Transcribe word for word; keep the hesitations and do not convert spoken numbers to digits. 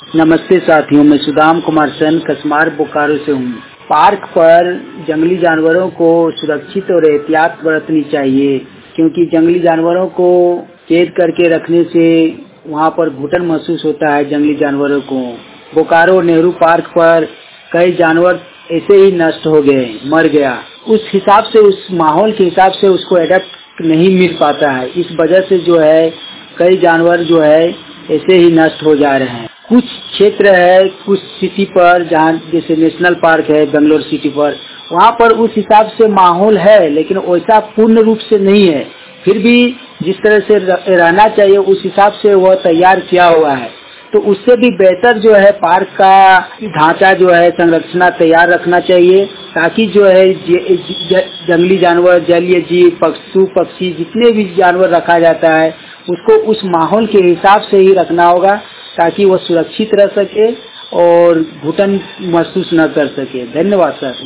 नमस्ते साथियों, मैं सुदाम कुमार सेन कसमार बोकारो से हूँ। पार्क पर जंगली जानवरों को सुरक्षित और एहतियात बरतनी चाहिए, क्योंकि जंगली जानवरों को कैद करके रखने से वहाँ पर घुटन महसूस होता है जंगली जानवरों को। बोकारो नेहरू पार्क पर कई जानवर ऐसे ही नष्ट हो गए, मर गया। उस हिसाब से, उस माहौल के हिसाब से उसको एडेप्ट नहीं मिल पाता है। इस वजह से जो है कई जानवर जो है ऐसे ही नष्ट हो जा रहे हैं। कुछ क्षेत्र है, कुछ सिटी पर, जहाँ जैसे नेशनल पार्क है बेंगलोर सिटी पर, वहाँ पर उस हिसाब से माहौल है, लेकिन वैसा पूर्ण रूप से नहीं है। फिर भी जिस तरह से रहना चाहिए उस हिसाब से वह तैयार किया हुआ है। तो उससे भी बेहतर जो है पार्क का ढांचा जो है संरचना तैयार रखना चाहिए, ताकि जो है जंगली जानवर, जलीय जीव, पशु पक्षी, जितने भी जानवर रखा जाता है उसको उस माहौल के हिसाब से ही रखना होगा, ताकि वह सुरक्षित रह सके और घुटन महसूस न कर सके। धन्यवाद सर।